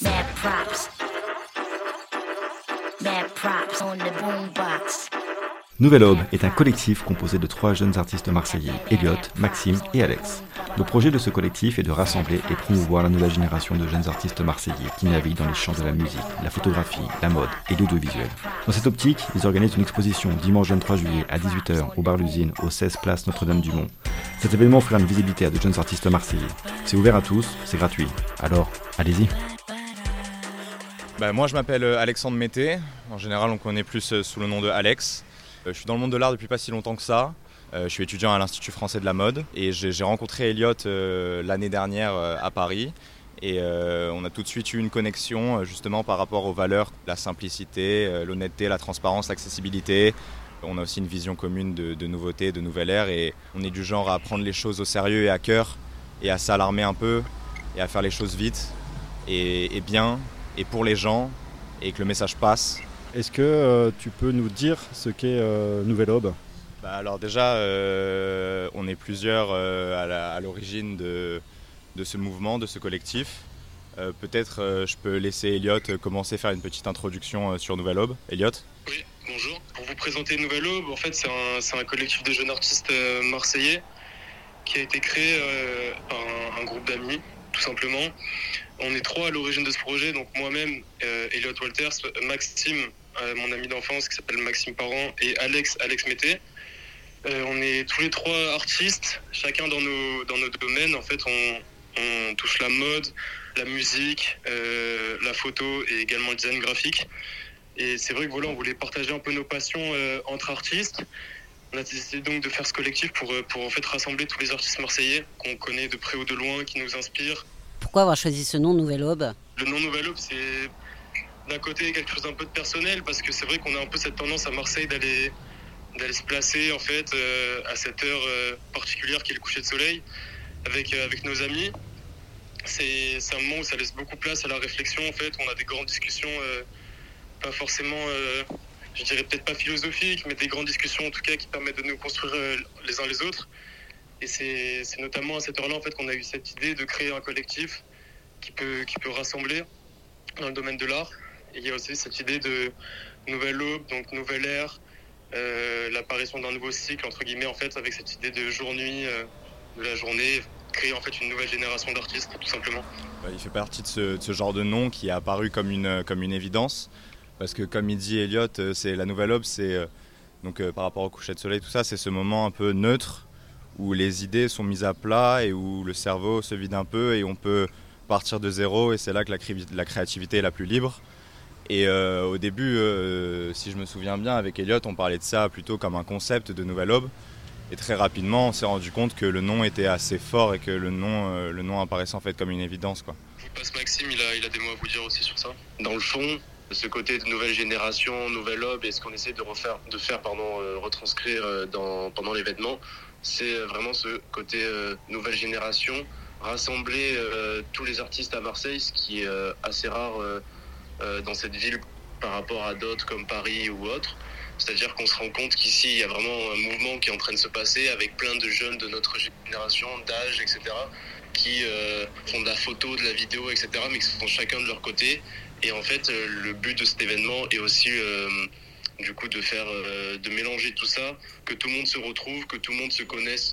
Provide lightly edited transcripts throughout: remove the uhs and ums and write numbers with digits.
Mad props. Mad props on the boombox. Nouvelle Aube est un collectif composé de 3 jeunes artistes marseillais, Elliot, Maxime et Alex. Le projet de ce collectif est de rassembler et promouvoir la nouvelle génération de jeunes artistes marseillais qui naviguent dans les champs de la musique, la photographie, la mode et l'audiovisuel. Dans cette optique, ils organisent une exposition dimanche 23 juillet à 18h au bar L'Usine, au 16 place Notre-Dame-du-Mont. Cet événement offrira une visibilité à de jeunes artistes marseillais. C'est ouvert à tous, c'est gratuit. Alors, allez-y. Moi je m'appelle Alexandre Mété, en général on connaît plus sous le nom de Alex. Je suis dans le monde de l'art depuis pas si longtemps que ça. Je suis étudiant à l'Institut français de la mode et j'ai rencontré Elliot l'année dernière à Paris. Et on a tout de suite eu une connexion justement par rapport aux valeurs, la simplicité, l'honnêteté, la transparence, l'accessibilité. On a aussi une vision commune de nouveauté, de nouvelle ère et on est du genre à prendre les choses au sérieux et à cœur et à s'alarmer un peu et à faire les choses vite et bien et pour les gens et que le message passe. Est-ce que tu peux nous dire ce qu'est Nouvelle Aube ? Alors déjà, on est plusieurs à l'origine de ce mouvement, de ce collectif. Peut-être je peux laisser Elliot commencer à faire une petite introduction sur Nouvelle Aube. Elliot ? Oui, bonjour. Pour vous présenter Nouvelle Aube, en fait, c'est un collectif de jeunes artistes marseillais qui a été créé par un groupe d'amis, tout simplement. On est 3 à l'origine de ce projet, donc moi-même, Elliot Walters, Maxime, mon ami d'enfance qui s'appelle Maxime Parent, et Alex Mété. On est tous les 3 artistes, chacun dans nos domaines. En fait, on touche la mode, la musique, la photo et également le design graphique. Et c'est vrai que on voulait partager un peu nos passions entre artistes. On a décidé donc de faire ce collectif pour en fait rassembler tous les artistes marseillais qu'on connaît de près ou de loin, qui nous inspirent. Pourquoi avoir choisi ce nom Nouvelle Aube ? Le nom Nouvelle Aube, c'est d'un côté quelque chose d'un peu de personnel, parce que c'est vrai qu'on a un peu cette tendance à Marseille d'aller se placer en fait à cette heure particulière qui est le coucher de soleil avec nos amis. C'est un moment où ça laisse beaucoup place à la réflexion en fait. On a des grandes discussions, pas forcément, je dirais peut-être pas philosophiques, mais des grandes discussions en tout cas qui permettent de nous construire les uns les autres. Et c'est notamment à cette heure-là en fait qu'on a eu cette idée de créer un collectif qui peut rassembler dans le domaine de l'art. Et il y a aussi cette idée de nouvelle aube, donc nouvelle ère, l'apparition d'un nouveau cycle entre guillemets en fait, avec cette idée de jour-nuit, de la journée, créer en fait une nouvelle génération d'artistes tout simplement. Il fait partie de ce genre de nom qui est apparu comme une évidence, parce que comme il dit Elliot, c'est la nouvelle aube, c'est donc par rapport au coucher de soleil, tout ça, c'est ce moment un peu neutre où les idées sont mises à plat et où le cerveau se vide un peu et on peut partir de zéro, et c'est là que la créativité est la plus libre. Et au début, si je me souviens bien, avec Elliot, on parlait de ça plutôt comme un concept de Nouvelle Aube. Et très rapidement, on s'est rendu compte que le nom était assez fort et que le nom apparaissait en fait comme une évidence, quoi. Je vous passe Maxime, il a des mots à vous dire aussi sur ça. Dans le fond, ce côté de nouvelle génération, Nouvelle Aube, et ce qu'on essaie de retranscrire pendant l'événement, c'est vraiment ce côté nouvelle génération, rassembler tous les artistes à Marseille, ce qui est assez rare dans cette ville par rapport à d'autres comme Paris ou autres. C'est-à-dire qu'on se rend compte qu'ici, il y a vraiment un mouvement qui est en train de se passer avec plein de jeunes de notre génération, d'âge, etc., qui font de la photo, de la vidéo, etc., mais qui sont chacun de leur côté. Et en fait, le but de cet événement est aussi du coup de mélanger tout ça, que tout le monde se retrouve, que tout le monde se connaisse.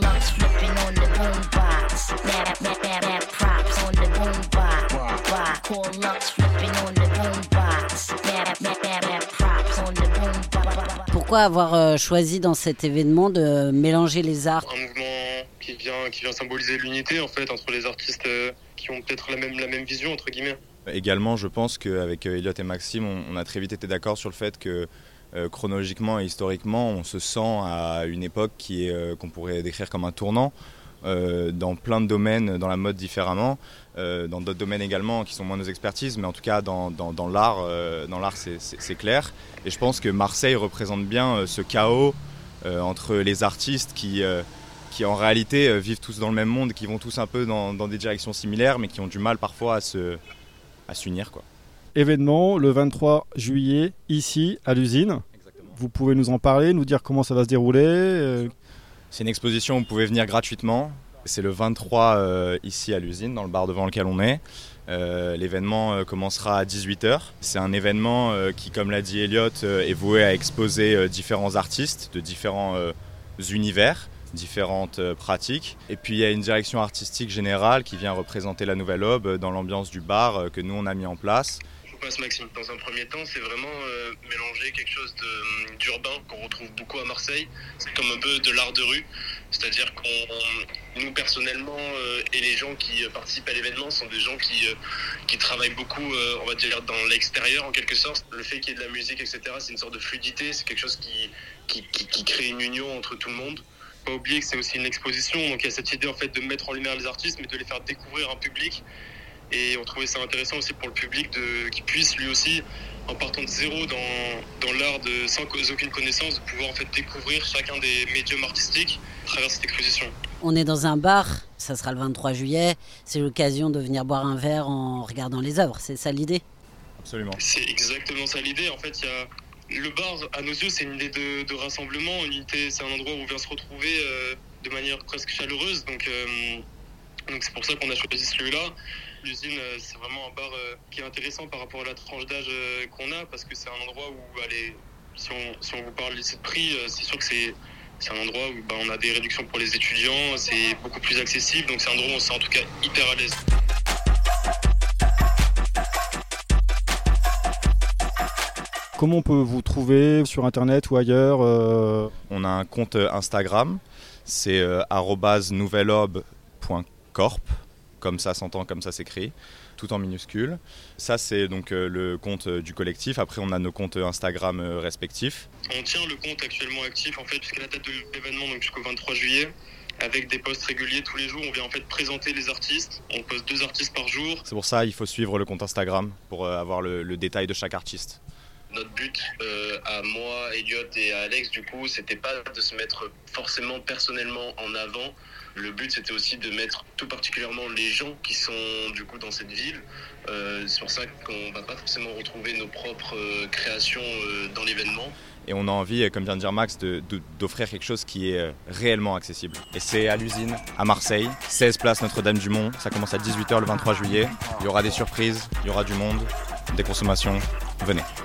Pourquoi avoir choisi dans cet événement de mélanger les arts ? Un mouvement qui vient symboliser l'unité en fait entre les artistes qui ont peut-être la même vision entre guillemets. Également, je pense qu'avec Elliot et Maxime, on a très vite été d'accord sur le fait que chronologiquement et historiquement, on se sent à une époque qu'on pourrait décrire comme un tournant dans plein de domaines, dans la mode différemment, dans d'autres domaines également qui sont moins nos expertises, mais en tout cas dans l'art c'est clair. Et je pense que Marseille représente bien ce chaos entre les artistes qui en réalité vivent tous dans le même monde, qui vont tous un peu dans des directions similaires, mais qui ont du mal parfois à s'unir, quoi. Événement le 23 juillet, ici, à l'Usine. Exactement. Vous pouvez nous en parler, nous dire comment ça va se dérouler C'est une exposition où vous pouvez venir gratuitement. C'est le 23 ici à l'usine, dans le bar devant lequel on est. L'événement commencera à 18h. C'est un événement qui, comme l'a dit Elliot, est voué à exposer différents artistes de différents univers, différentes pratiques. Et puis il y a une direction artistique générale qui vient représenter la Nouvelle Aube dans l'ambiance du bar que nous on a mis en place. Maxime. Dans un premier temps, c'est vraiment mélanger quelque chose d'urbain qu'on retrouve beaucoup à Marseille. C'est comme un peu de l'art de rue. C'est-à-dire qu'on, nous personnellement, et les gens qui participent à l'événement sont des gens qui travaillent beaucoup, on va dire, dans l'extérieur en quelque sorte. Le fait qu'il y ait de la musique, etc., c'est une sorte de fluidité. C'est quelque chose qui crée une union entre tout le monde. Pas oublier que c'est aussi une exposition. Donc il y a cette idée en fait de mettre en lumière les artistes, mais de les faire découvrir un public. Et on trouvait ça intéressant aussi pour le public qu'il puisse lui aussi, en partant de zéro dans l'art sans aucune connaissance, de pouvoir en fait découvrir chacun des médiums artistiques à travers cette exposition. On est dans un bar, ça sera le 23 juillet, c'est l'occasion de venir boire un verre en regardant les œuvres, c'est ça l'idée ? Absolument. C'est exactement ça l'idée. En fait, le bar, à nos yeux, c'est une idée de rassemblement, une unité, c'est un endroit où on vient se retrouver de manière presque chaleureuse. Donc c'est pour ça qu'on a choisi ce lieu-là. L'usine, c'est vraiment un bar qui est intéressant par rapport à la tranche d'âge qu'on a, parce que c'est un endroit où, si on vous parle de prix, c'est sûr que c'est un endroit où on a des réductions pour les étudiants, c'est beaucoup plus accessible, donc c'est un endroit où on se sent en tout cas hyper à l'aise. Comment on peut vous trouver sur internet ou ailleurs On a un compte Instagram, c'est @nouvelleaube.corp. Comme ça s'entend, comme ça s'écrit, tout en minuscules. Ça, c'est donc le compte du collectif. Après, on a nos comptes Instagram respectifs. On tient le compte actuellement actif, en fait, jusqu'à la date de l'événement, donc jusqu'au 23 juillet, avec des posts réguliers tous les jours. On vient en fait présenter les artistes. On poste 2 artistes par jour. C'est pour ça qu'il faut suivre le compte Instagram pour avoir le détail de chaque artiste. Notre but, à moi, Elliot et à Alex, du coup, c'était pas de se mettre forcément personnellement en avant. Le but, c'était aussi de mettre tout particulièrement les gens qui sont du coup dans cette ville. C'est pour ça qu'on va pas forcément retrouver nos propres créations dans l'événement. Et on a envie, comme vient de dire Max, d'offrir quelque chose qui est réellement accessible. Et c'est à l'usine, à Marseille, 16 place Notre-Dame-du-Mont. Ça commence à 18h le 23 juillet. Il y aura des surprises, il y aura du monde, des consommations. Venez.